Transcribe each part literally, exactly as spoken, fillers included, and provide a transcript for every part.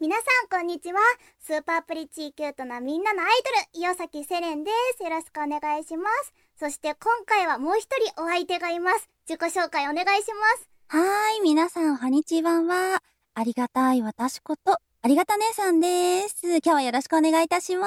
皆さんこんにちは。スーパープリチーキュートなみんなのアイドル、岩崎セレンです。よろしくお願いします。そして今回はもう一人お相手がいます。自己紹介お願いします。 はーい、皆さん、こんにちはは。ありがたい私こと、ありがた姉さんです。今日はよろしくお願いいたします。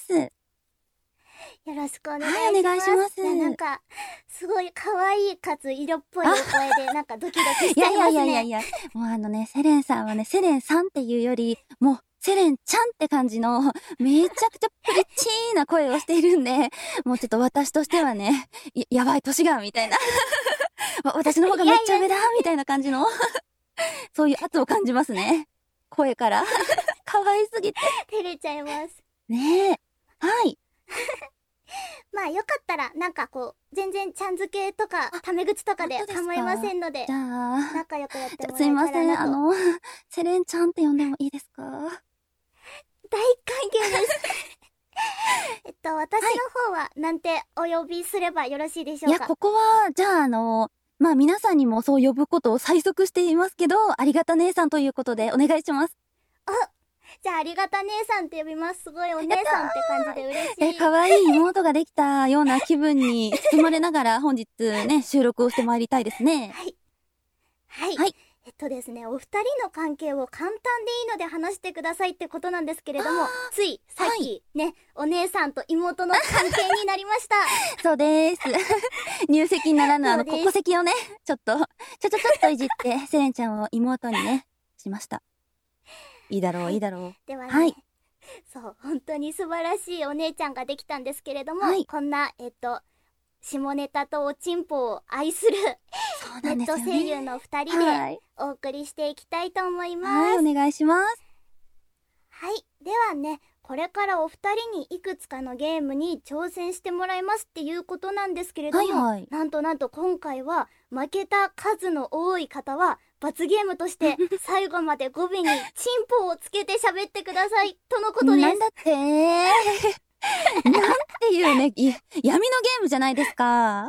よろしくお願いします。 はい、お願いします。 いや、なんか、すごい可愛いかつ色っぽいお声で、なんかドキドキしちゃいますね。 いやいやいやいやいや、もうあのね、セレンさんはね、セレンさんっていうより、もう、セレンちゃんって感じの、めちゃくちゃプリチーな声をしているんで、もうちょっと私としてはね、や、やばい年が、みたいな。私の方がめっちゃ上だ、みたいな感じの、そういう圧を感じますね。声から。可愛すぎて。 照れちゃいます。 ねえ。はい。 まあよかったらなんかこう全然ちゃん付けとかタメ口とかで構いませんので、 じゃあ仲良くやってもらえたらなと。 すいません、あのセレンちゃんって呼んでもいいですか？ 大歓迎ですえっと私の方はなんてお呼びすればよろしいでしょうか？ いや、ここはじゃああのまあ皆さんにもそう呼ぶことを催促していますけど、ありがた姉さんということでお願いします。 あ、じゃあありがた姉さんって呼びます。すごいお姉さんって感じで嬉しい。 え、可愛い妹ができたような気分に包まれながら本日ね、収録をしてまいりたいですね。 はい。はい。 はい。 えっとですね、お二人の関係を簡単でいいので話してくださいってことなんですけれども、ついさっき、はい、ね、お姉さんと妹の関係になりました。 そうです。入籍ならぬあの、国籍をね、ちょっと、ちょちょちょっといじって、セレンちゃんを妹にね、しました。いいだろう、はい、いいだろう。 ではね、 はい、 そう、本当に素晴らしいお姉ちゃんができたんですけれども、はい、こんな、えっと、下ネタとおちんぽを愛するネット声優のふたりでお送りしていきたいと思います。 はい、お願いします。 はい、ではね、これからお二人にいくつかのゲームに挑戦してもらいますっていうことなんですけれども、はいはい、なんとなんと今回は負けた数の多い方は罰ゲームとして最後まで語尾にチンポをつけて喋ってくださいとのことです。 なんだってなんていうね、闇のゲームじゃないですか。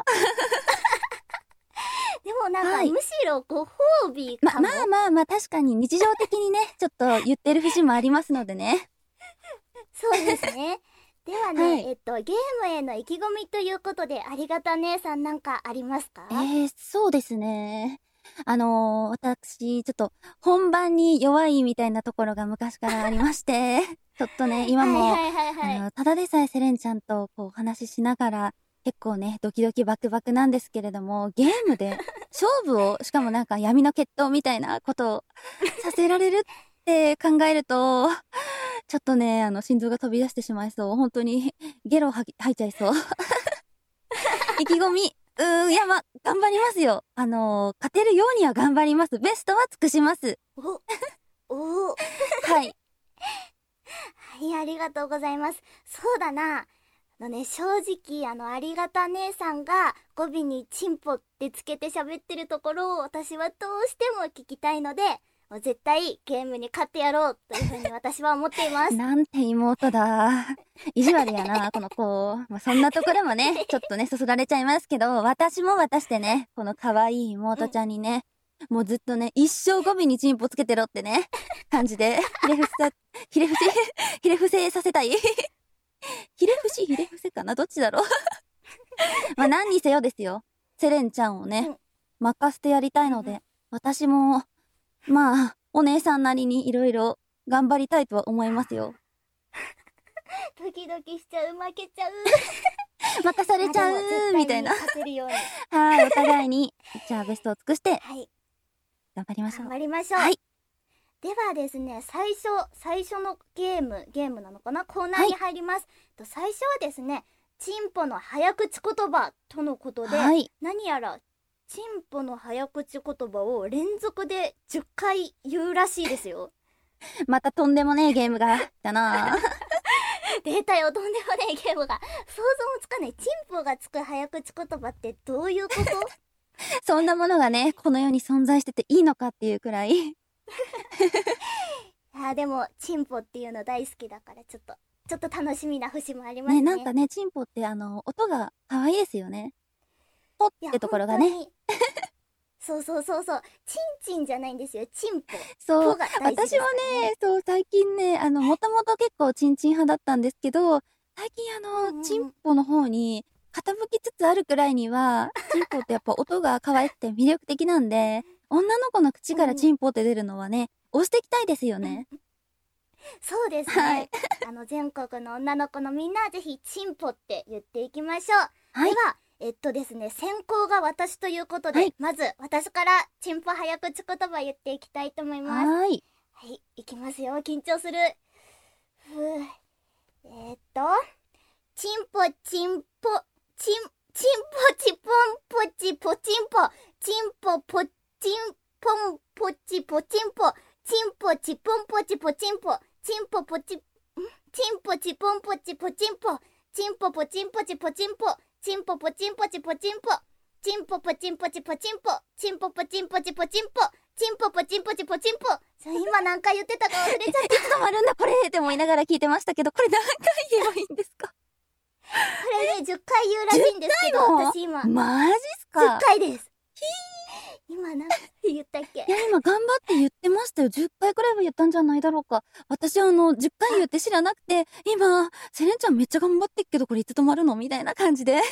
でもなんか、はい、むしろご褒美かも。 ま、まあまあまあ確かに日常的にね、ちょっと言ってる節もありますのでね。 そうですね。ではね、はい、えっと、ゲームへの意気込みということで、ありがた姉さんなんかありますか？ えー、そうですね。あのー、私、ちょっと本番に弱いみたいなところが昔からありまして、ちょっとね、今も、はいはいはいはい、あの、ただでさえセレンちゃんとこうお話ししながら、結構ね、ドキドキバクバクなんですけれども、ゲームで勝負を、しかもなんか闇の決闘みたいなことをさせられるって考えると、ちょっとね、あの、心臓が飛び出してしまいそう。本当に、ゲロ吐いちゃいそう。意気込み。うーん、いや、ま、頑張りますよ。あのー、勝てるようには頑張ります。ベストは尽くします。 お、おはい。 はい、ありがとうございます。そうだな。あのね、正直、あの、ありがた姉さんが語尾にチンポってつけて喋ってるところを私はどうしても聞きたいので、もう絶対ゲームに勝ってやろうというふうに私は思っています。 なんて妹だ。意地悪やな、この子。まあ、そんなところもね、ちょっとね、そそられちゃいますけど、私も私でね、この可愛い妹ちゃんにね、うん、もうずっとね、一生語尾にチンポつけてろってね、感じで、ひれ伏せ、ひれ伏せ、ひれ伏せさせたい。ひれ伏し、ひれ伏せかな、どっちだろう。まあ、何にせよですよ。セレンちゃんをね、うん、任せてやりたいので、うん、私も、まあ、お姉さんなりにいろいろ頑張りたいとは思いますよ。 ドキドキしちゃう、負けちゃう。 任されちゃう、みたいな。はい、お互いに。じゃあ、ベストを尽くして、はい、頑張りましょう。 頑張りましょう。はい。ではですね、最初、最初のゲーム、ゲームなのかな、コーナーに入ります。はい、最初はですね、チンポの早口言葉とのことで、はい、何やら、チンポの早口言葉を連続でじゅっかい言うらしいですよ。 またとんでもねえゲームがだな。 出たよ、とんでもねえゲームが。想像もつかない。チンポがつく早口言葉ってどういうこと？ そんなものがね、この世に存在してていいのかっていうくらい。いや、でも、チンポっていうの大好きだから、ちょっと、ちょっと楽しみな節もありますね。 ね、なんかね、チンポってあの、音が可愛いですよね。ポってところがね。 そうそうそうそう。チンチンじゃないんですよ。チンポ。 そう。私もね、そう、最近ね、あの、もともと結構チンチン派だったんですけど、最近あの、 うんうんチンポの方に傾きつつあるくらいには、チンポってやっぱ音が可愛くて魅力的なんで、女の子の口からチンポって出るのはね、押していきたいですよね。 そうですね、 はい、 あの全国の女の子のみんなぜひチンポって言っていきましょう。 はい、 ではえっとですね先行が私ということで、 はい、まず私からチンポ早口言葉言っていきたいと思います。 はいはい、いきますよ。緊張する。ふうえー、っとチンポチンポチンチンポチポンポチポチンポチンポポチンポンポチポチンポチンポチポンポチポチンポチンポポチチンポチポンポチポチンポチンポポチンポチポチンポチンポポチンポチポチンポチンポポチンポチポチンポチンポポチンポチポチンポチンポポチンポチポチンポ。今何回言ってたか忘れちゃった。 いつ止まるんだこれって思いながら聞いてましたけど、これ何回言えばいいんですか？ これねじゅっかい言うらしいんですけど、私今マジっすか？ じゅっかいです。今何回言ったっけ？ いや今頑張って言ってましたよ。じゅっかいくらいは言ったんじゃないだろうか。私あのじゅっかい言って知らなくて、今セレンちゃんめっちゃ頑張ってっけどこれいつ止まるのみたいな感じで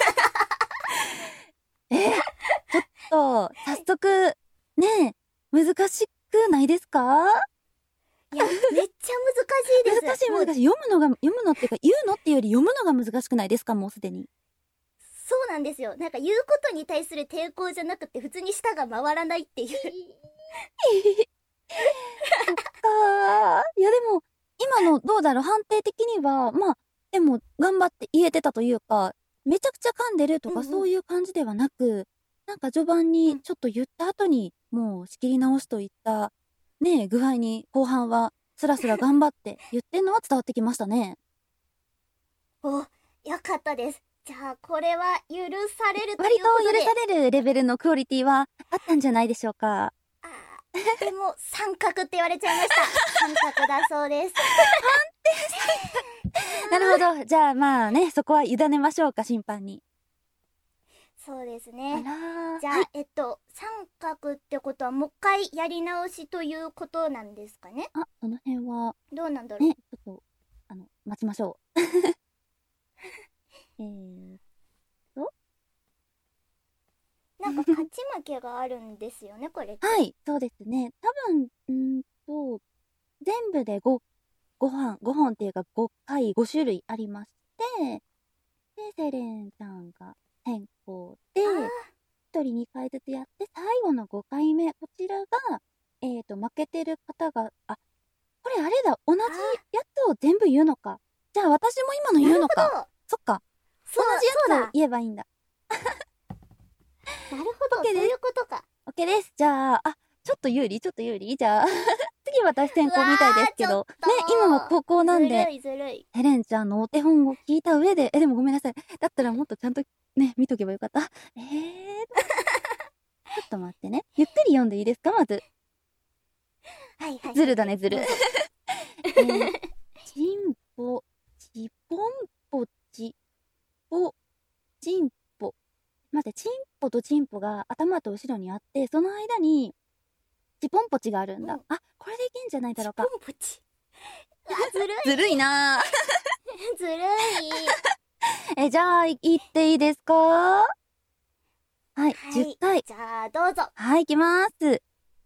えちょっと早速ねえ難しくないですか？ いやめっちゃ難しいです。 難しい難しい。読むのが読むのっていうか言うのっていうより読むのが難しくないですか？もうすでに。 そうなんですよ。なんか言うことに対する抵抗じゃなくて普通に舌が回らないっていうそっかいやでも今のどうだろう、判定的にはまあでも頑張って言えてたというか、めちゃくちゃ噛んでるとかそういう感じではなく、うんうん、なんか序盤にちょっと言った後にもう仕切り直しといったねえ具合に後半はスラスラ頑張って言ってんのは伝わってきましたね。 お、よかったです。じゃあこれは許されるとい割うことで、 と許されるレベルのクオリティはあったんじゃないでしょうか。 あでも三角って言われちゃいました。三角だそうです。 なるほど。じゃあまあね、そこは委ねましょうか、審判に。 そうですね。じゃあ、 はい、 えっと三角ってことはもう一回やり直しということなんですかね。 あ、その辺はどうなんだろう。 ね、ちょっとあの待ちましょう。えーとなんか勝ち負けがあるんですよねこれって。 はい、そうですね。多分んーと全部でご、ご飯、ごほんっていうかごかい、ご種類ありまして、で、セレンちゃんが先行で、ひとりにかいずつやって、最後のごかいめ、こちらが、えーと、負けてる方が、あ、これあれだ、同じやつを全部言うのか。じゃあ私も今の言うのか。そっか。同じやつを言えばいいんだ。 なるほど、そういうことか。 OK です。じゃあ、あ、ちょっと有利ちょっと有利じゃあ、次私先行みたいですけど。ね、今は高校なんで。 ずるいずるい。 ヘレンちゃんのお手本を聞いた上で、え、でもごめんなさい。だったらもっとちゃんとね、見とけばよかった。えーちょっと待ってね。ゆっくり読んでいいですか、まず。 はいはい。 ずるだね、ずる。えー、チンポ、チポンポチ、ポ、チンポ。待って、チンポとチンポが頭と後ろにあって、その間に、チポンポチがあるんだ。うん、あ、これでいけんじゃないだろうか。 チポンポチ。あ、ずるい。 ずるいなずるい。 え、じゃあ、言っていいですか？はい、はい、じゅっかい。 じゃあ、どうぞ。 はい、いきまーす。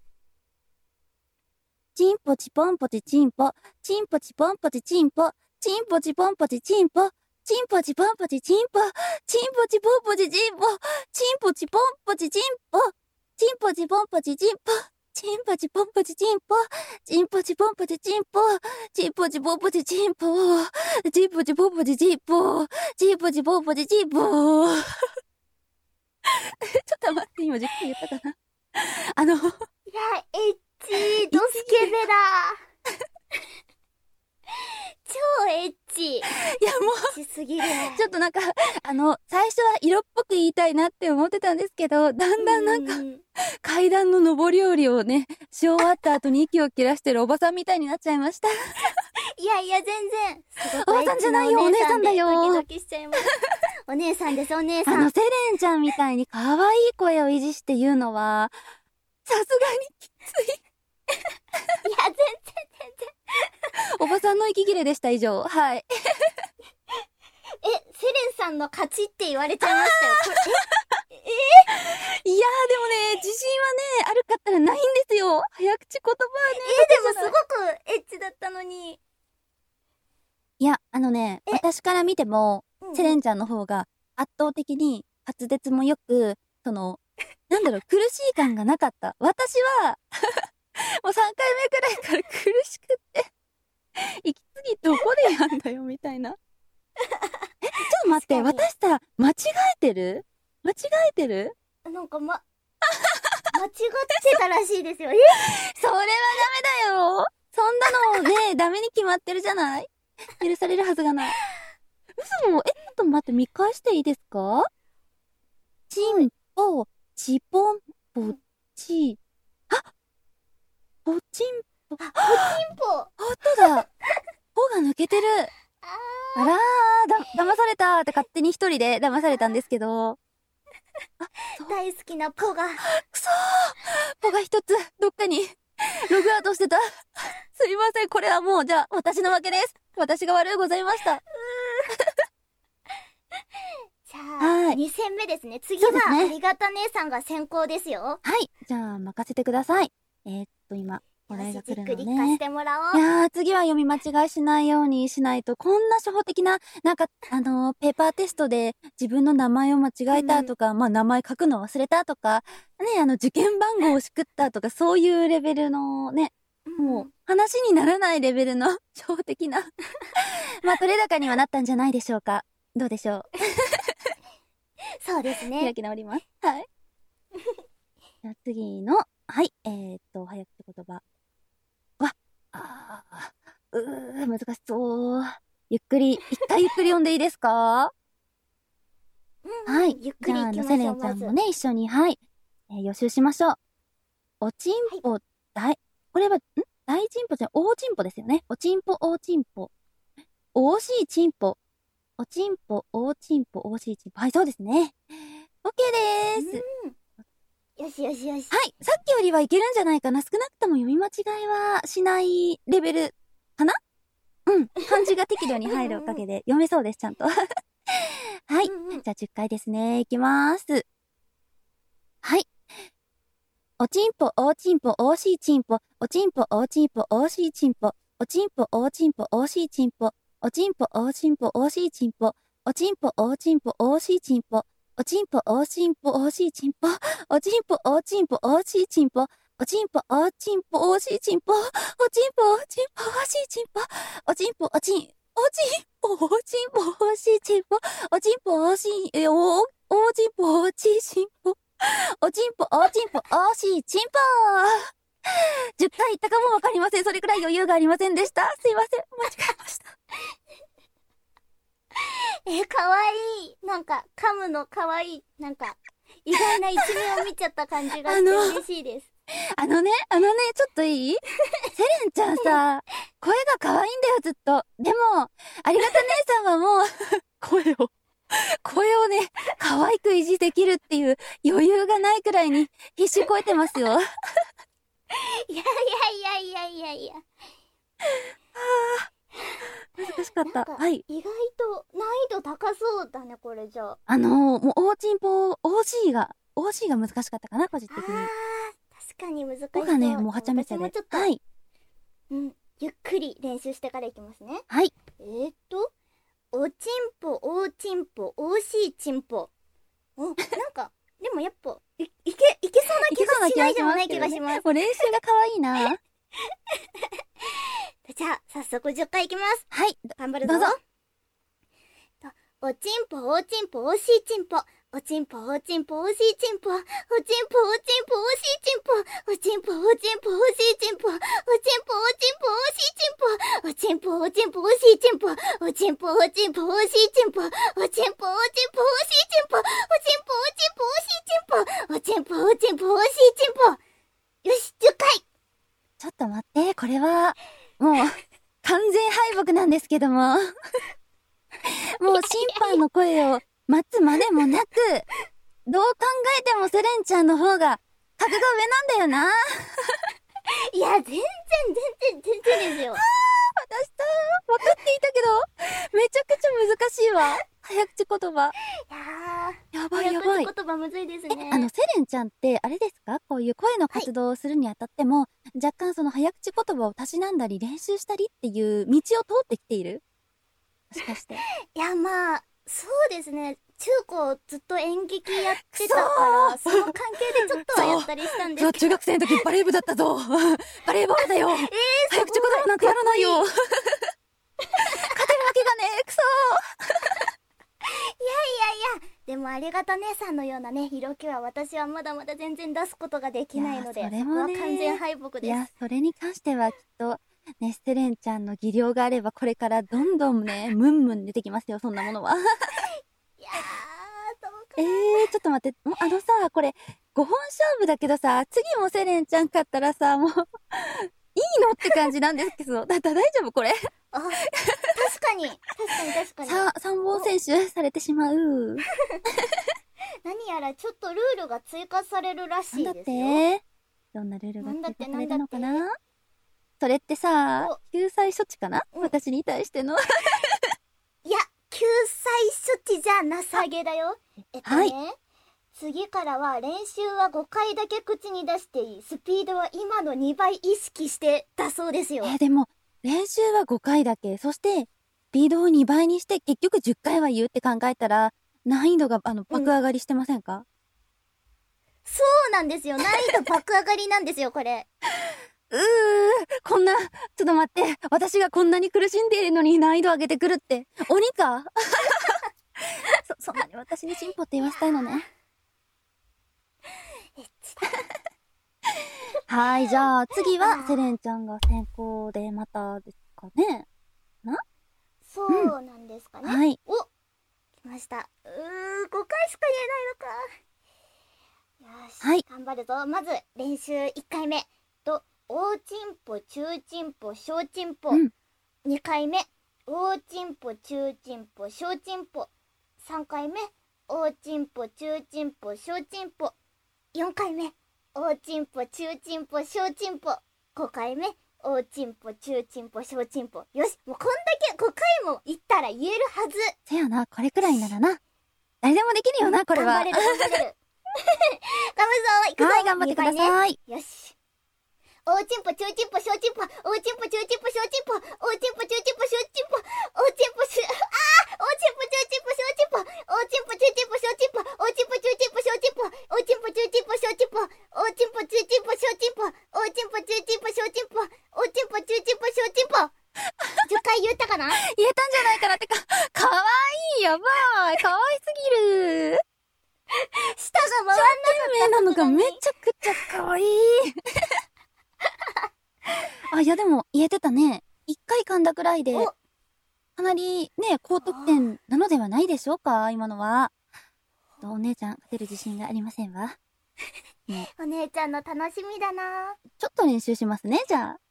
チンポチポンポチチンポ、チンポチポンポチチンポ、チンポチポンポチチンポ、チンポチポンポチチンポ、チンポチポンポチチンポ、チンポチポンポチチンポ、チンポチポンポチチンポ、チンポチポンポチチンポ、チンポチポンポチチンポ、チンポチポンポチチンポ、チンポチポンポチチンポ、チンポチポンポチチンポ。ちょっと待って、今じっくり言ったかな。あの、いや、 エッチドスケベだ。超エッチ。いやもう、 エッチすぎる。 ちょっとなんか、あの、最初は色っぽく言いたいなって思ってたんですけど、だんだんなんか、階段の上り下りをね、し終わった後に息を切らしてるおばさんみたいになっちゃいました。 いやいや、全然。 おばさんじゃないよ、お姉さんだよ。 ドキドキしちゃいます。お姉さんです、お姉さん。 あの、セレンちゃんみたいに可愛い声を維持して言うのは、さすがにきつい。 いや、全然全然。 さんの息切れでした、以上。はい。え、 セレンさんの勝ちって言われちゃいましたよ。これ、ええー、いやーでもね、自信はね、あるかったらないんですよ。早口言葉はね。 えー、でもすごくエッチだったのに。 いや、あのね、私から見ても、うん、セレンちゃんの方が圧倒的に滑舌もよく、その、なんだろう、苦しい感がなかった。私は、もうさんかいめくらいから苦しくって、息継ぎどこでやんだよ、みたいな。え、ちょっと待って、私さ、間違えてる間違えてるなんかま、間違ってたらしいですよ。えそれはダメだよ。そんなのね、ダメに決まってるじゃない。許されるはずがない。嘘。え、ちょっと待って、見返していいですか？チンポ、チポン、ポチ、あ、ポチンポ、 あ、ポチンポ。 ほんとだ。ポが抜けてる。あらー、だ、騙されたーって勝手に一人で騙されたんですけど。 あ、大好きなポが。 くそー、ポが一つ、どっかに、ログアウトしてた。すいません、これはもう、じゃあ、私の負けです。私が悪いございました。 じゃあ、はい、に戦目ですね。次は、ありがた姉さんが先行ですよ。 はい。じゃあ、任せてください。えー、っと、今、お題が来るのね。 じっくり貸してもらおう。 いやー、次は読み間違いしないようにしないと、こんな初歩的な、なんか、あのー、ペーパーテストで自分の名前を間違えたとか、うん、まあ、名前書くの忘れたとか、ね、あの、受験番号をしくったとか、そういうレベルのね、うん、もう、話にならないレベルの初歩的な。まあ、取れ高にはなったんじゃないでしょうか。どうでしょう。 そうですね。 開き直ります。はい。じゃあ次の、はい、えー、っと、早口言葉。わ、あー、うー、難しそう。ゆっくり、一回ゆっくり読んでいいですか？ うん、はい。ゆっくり行きましょう。 じゃあ、セレンちゃんもね、一緒に、はい。えー、予習しましょう。おちんぽ、はい、大、これは、ん大チンポじゃ、大チンポですよね。おちんぽ、大チンポ。おしいチンポ。おちんぽ、おちんぽ、おしいチンポ。はい、そうですね。オッケーでーす。 よしよしよし。 はい、さっきよりはいけるんじゃないかな。少なくとも読み間違いはしないレベルかな？うん。漢字が適度に入るおかげで読めそうです、ちゃんと。はい、うんうん。じゃあじゅっかいですね。いきまーす。はい。おちんぽ、おちんぽ、おしいちんぽ。おちんぽ、おちんぽ、おしいちんぽ。おちんぽ、おちんぽ、おしいちんぽ。おちんぽ、おちんぽ、おしいちんぽ。おちんぽ、おちんぽ、おしいちんぽ。おちんぽ、おちんぽ、おしいちんぽ。おちんぽ、おちんぽ、おしいちんぽ。おちんぽ、おちんぽ、おしいちんぽ。おちんぽ、おちんぽ、おしいちんぽ。おちんぽ、おちん、おちんぽ、おちんぽ、おしいちんぽ。おちんぽ、おしい、え、お、おちんぽ、おちいちんぽ。おちんぽ、おちんぽ、おしいちんぽ。じゅっかい言ったかもわかりません。それくらい余裕がありませんでした。すいません。間違えました。 え、かわいい。なんか、噛むのかわいい。なんか、意外な一面を見ちゃった感じがして嬉しいです。 あのね、あのね、ちょっといい？セレンちゃんさ、声が可愛いんだよ、ずっと。でも、ありがた姉さんはもう、声を、声をね、可愛く維持できるっていう余裕がないくらいに必死こえてますよ。いやいやいやいやいやいや。はぁ。難しかった。はい。 意外と難易度高そうだね、これじゃあ。 あのー、もう、おーちんぽ、オーシー が、オーシー が難しかったかな、個人的に。あー、 確かに難しそう。 僕がね、もうはちゃめちゃで。はい。 うん、ゆっくり練習してからいきますね。 はい。 えーっと、おちんぽ、おーちんぽ、おーしいちんぽ。お、なんか、でもやっぱ、い、いけ、いけそうな気がしないでもない気がします。 もう練習が可愛いな。 じゃあ、早速じゅっかいいきます。 はい。 頑張るぞ。 どうぞ。 おちんぽ、おちんぽ、おしいちんぽ。おちんぽ、おちんぽ、おしいちんぽ。おちんぽ、おちんぽ、おしいちんぽ。おちんぽ、おちんぽ、おしいちんぽ。おちんぽ、おちんぽ、おしいちんぽ。おちんぽ、おちんぽ、おしいちんぽ。おちんぽ、おちんぽ、おしいちんぽ。おちんぽ、おちんぽ、おしいちんぽ。おちんぽ、おちんぽ、おしいちんぽ。よし、じゅっかい。 ちょっと待って、これは、もう、完全敗北なんですけども。もう審判の声を待つまでもなく、どう考えてもセレンちゃんの方が格が上なんだよな。 いや、全然、全然、全然ですよ。 あー、私としいわ。早口言葉。 いやー。やばいやばい。 早口言葉むずいですね。 え、あの、セレンちゃんって、あれですか？こういう声の活動をするにあたっても、はい、若干その早口言葉をたしなんだり練習したりっていう道を通ってきている？もしかして。いや、まあ、そうですね。中高ずっと演劇やってたから、その関係でちょっとはやったりしたんですけど。 中学生の時バレー部だったぞ。バレーボールだよ。えー、早口言葉なんてやらないよ。勝てるわけがねえ、くそいやいやいや、でもありがた姉さんのようなね、色気は私はまだまだ全然出すことができないので、それもね、そこは完全敗北です。 いや、それに関してはきっと、ね、セレンちゃんの技量があれば、これからどんどんね、ムンムン出てきますよ、そんなものは。 いやー、どうかな。 えー、ちょっと待って、もうあのさ、これ、ごほん勝負だけどさ、次もセレンちゃん勝ったらさ、もう、いいのって感じなんですけど、だったら大丈夫これ。 あ、確かに、確かに確かに。 さ、三本選手されてしまう。 何やらちょっとルールが追加されるらしいですよ。 なんだってどんなルールが追加されたのかな？それってさ、救済処置かな、うん、私に対しての。 いや、救済処置じゃなさげだよ。えっとね、はい、次からは練習はごかいだけ口に出していい。スピードは今のにばい意識してだそうですよ。 えー、でも、練習はごかいだけ。そして、スピードをにばいにして、結局じゅっかいは言うって考えたら、難易度が、あの、爆上がりしてませんか？うん、 そうなんですよ。難易度爆上がりなんですよ、これ。 うー、こんな、ちょっと待って。私がこんなに苦しんでいるのに難易度上げてくるって、鬼かそ、そんなに私に進歩って言わせたいのね。はい、じゃあ次はセレンちゃんが先行でまたですかね。な？ そうなんですかね。 うん、はい。 お、来ました。うー、ごかいしか言えないのか。よし、はい、頑張るぞ。まず練習いっかいめと、大チンポ、中チンポ、小チンポ。うん、にかいめ、大チンポ、中チンポ、小チンポ。さんかいめ、大チンポ、中チンポ、小チンポ。よんかいめ、大チンポ、中チンポ、小チンポ。ごかいめ、大チンポ、中チンポ、小チンポ。よし、もうこんだけごかいも言ったら言えるはず。 せやな、これくらいならな。誰でもできるよな、これは。 頑張れる、頑張れる。頑張るぞ、いくぞ。 はい、頑張ってください。 よし。大チンポ、中チンポ、小チンポ、大チンポ、中チンポ、小チンポ、大チンポ、中チンポ、小チンポ、大チンポ、し、あー、大チンポ、中チンポ、小チンポ、大チンポ、中チンポ、小チンポ、大チンポ、中チンポ、小チンポ、大チンポ、中チンポ、小チンポ、大チンポ、中チンポ、小チンポ、大チンポ、中チンポ、小チンポ、大チンポ、中チンポ、小チンポ。じゅっかい言ったかな？ 言えたんじゃないかなってか、かわいい、やばい、かわいすぎる。 舌が回んなかったなのがめちゃくちゃかわいい。あ、いやでも言えてたね。一回噛んだくらいで、かなりね、高得点なのではないでしょうか、今のは。お姉ちゃん、勝てる自信がありませんわ。 ね、お姉ちゃんの楽しみだな。 ちょっと練習しますね、じゃあ。はい。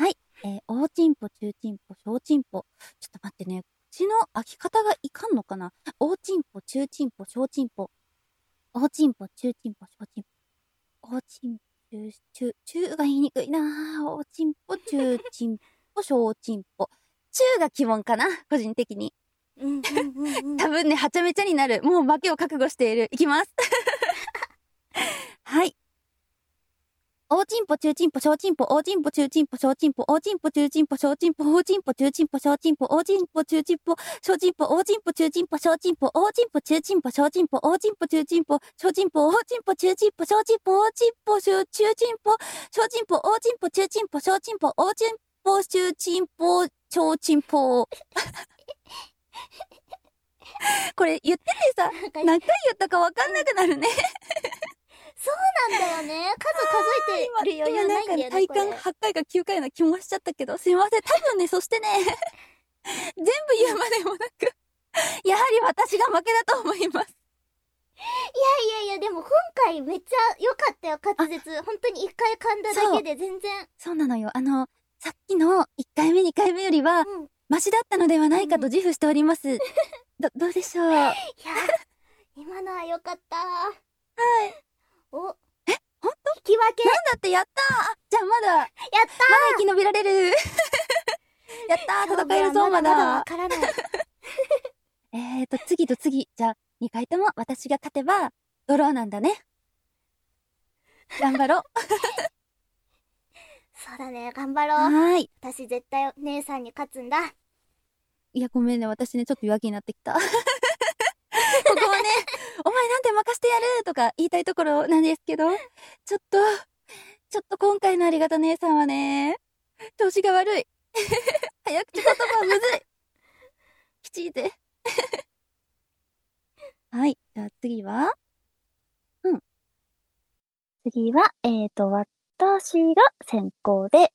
はい。えー、大チンポ、中チンポ、小チンポ。ちょっと待ってね。口の開き方がいかんのかな？大チンポ、中チンポ、小チンポ。大チンポ、中チンポ、小チンポ。大チンポ。中、中、中が言いにくいなぁ。大チンポ、中チンポ、小チンポ。中が基本かな、個人的に。 うんうんうんうん、 多分ね、はちゃめちゃになる。もう負けを覚悟している。いきます。はい。大チンポ、中チンポ、小チンポ、大チンポ、中チンポ、小チンポ、大チンポ、中チンポ、小チンポ、大チンポ、中チンポ、小チンポ、大チンポ、中チンポ、小チンポ、大チンポ、中チンポ、小チンポ、大チンポ、中チンポ、小チンポ、大チンポ、中チンポ、小チンポ、大チンポ、中チンポ、小チンポ、大チンポ、中チンポ、小チンポ、大チンポ、中チンポ、小チンポ、大チンポ、中チンポ、小チンポ。これ言っててさ、何回言ったかわかんなくなるね。 そうなんだよね。数数えてる余裕ないんだよね。 体感はちかいかきゅうかいな気もしちゃったけど、すいません。多分ね、そしてね、全部言うまでもなく、やはり私が負けだと思います。 いやいやいや、でも今回めっちゃ良かったよ、滑舌。本当にいっかい噛んだだけで全然。 そうなのよ。あの、さっきのいっかいめ、にかいめよりは、うん、マシだったのではないかと自負しております。うん、ど、どうでしょう。いや、 今のは良かった。はい。 お、 え、ほんと？ 引き分け。 なんだって、やったー。じゃあまだ、やったー。 まだ生き延びられる。やったー、戦えるぞ、まだ。 まだわからない。 えーと、次と次。じゃあ、にかいとも私が勝てば、ドローなんだね。頑張ろう。 そうだね、頑張ろう。 はーい。 私絶対姉さんに勝つんだ。 いや、ごめんね。私ね、ちょっと弱気になってきた。ここはね、お前なんて任してやるとか言いたいところなんですけど、ちょっと、ちょっと今回のありがた姉さんはね、調子が悪い。早口言葉はむずい。きちいて。はい。じゃあ次はうん。次は、えーと、私が先行で。はい。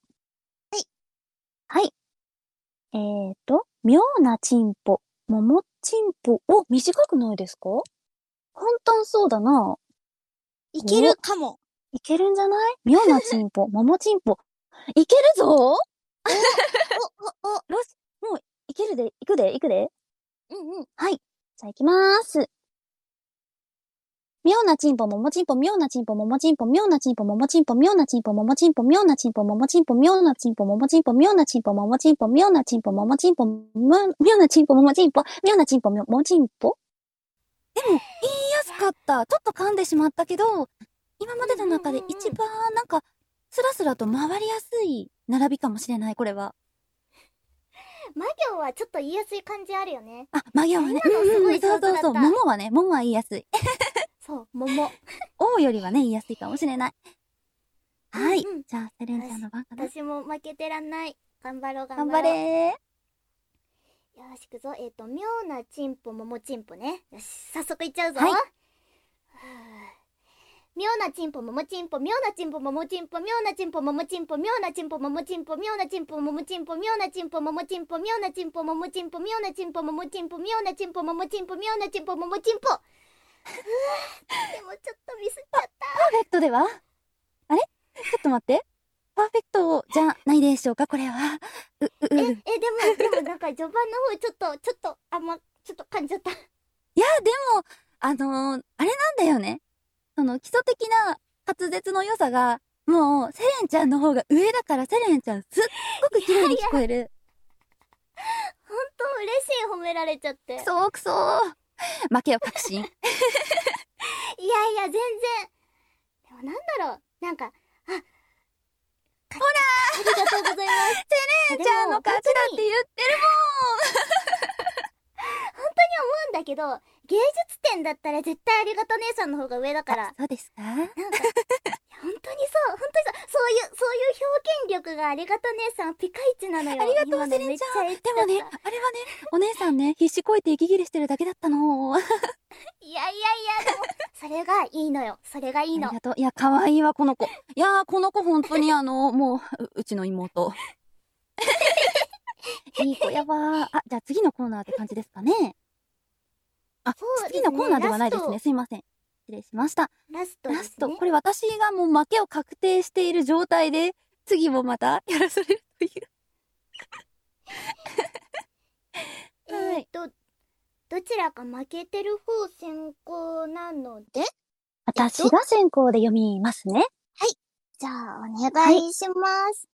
はい。えーと、妙なチンポ、桃チンポ。お、短くないですか？簡単そうだな。 いけるかも。 いけるんじゃない？妙なチンポ、桃チンポ。いけるぞお、お、お、お、よし、もう、いけるで、いくで、いくで。 うんうん。 はい。じゃあ行きまーす。妙なチンポ、桃チンポ、妙なチンポ、桃チンポ、妙なチンポ、桃チンポ、妙なチンポ、桃チンポ、妙なチンポ、桃チンポ、妙なチンポ、桃チンポ、妙なチンポ、桃チンポ、妙なチンポ、桃チンポ、妙なチンポ、桃チンポ、妙なチンポ、桃チンポ。でも、言いやすかった。ちょっと噛んでしまったけど、今までの中で一番なんか、スラスラと回りやすい並びかもしれない、これは。 マ行はちょっと言いやすい感じあるよね。 あ、マ行はね。 うんうん、 そうそうそう。桃はね、桃は言いやすい。 そう、桃。 王よりはね、言いやすいかもしれない。はい。うんうん、じゃあ、セレンちゃんの番かな。 私も負けてらんない。頑張ろう、 頑張ろう。頑張れー。よし、いくぞ。えっ、ー、と、妙なチンポ、桃チンポね。よし、早速いっちゃうぞ。はい。妙なチンポ、桃チンポ、妙なチンポ、桃チンポ、妙なチンポ、桃チンポ、妙なチンポ、桃チンポ、妙なチンポ、桃チンポ、妙なチンポ、桃チンポ、妙なチンポ、桃チンポ、妙なチンポ、桃チンポ、妙なチンポ、桃チンポ、妙なチンポ、桃チンポ。でもちょっとミスっちゃった。パーフェクトでは？ あれ？ちょっと待って。パーフェクトじゃないでしょうか、これは。 う、う、え、え、でも、でもなんか序盤の方ちょっと、ちょっと、あんま、ちょっと感じちゃった。いや、でも、あのー、あれなんだよね。その基礎的な滑舌の良さが、もう、セレンちゃんの方が上だから、セレンちゃんすっごく綺麗に聞こえる。いやいやほんと嬉しい、褒められちゃって。 くそーくそー。負けよ、確信。いやいや、全然。でもなんだろう。なんか、あ、ほらーありがとうございます。 セレンちゃんの勝ちだって言ってるもん。本当に思うんだけど、芸術点だったら絶対ありがと姉さんの方が上だから。 そうですか？なんか、 本当にそう、本当にそう、そういう、そういう表現力がありがと姉さんピカイチなのよ。 ありがとう、セレンちゃん。でもね、あれはね、お姉さんね、必死こいて息切れしてるだけだったの。 いやいやいや、でも、それがいいのよ。それがいいの。 ありがとう。いや、可愛いわ、この子。いやー、この子本当にあの、もう、う、うちの妹。いい子やばー。あ、じゃあ次のコーナーって感じですかね。あ、次のコーナーではないですね。すいません。失礼しました。 ラストですね。ラスト。 これ私がもう負けを確定している状態で、次もまたやらされるという。 えっと、どちらか負けてる方先行なので、 私が先行で読みますね。 はい。じゃあ、お願いします。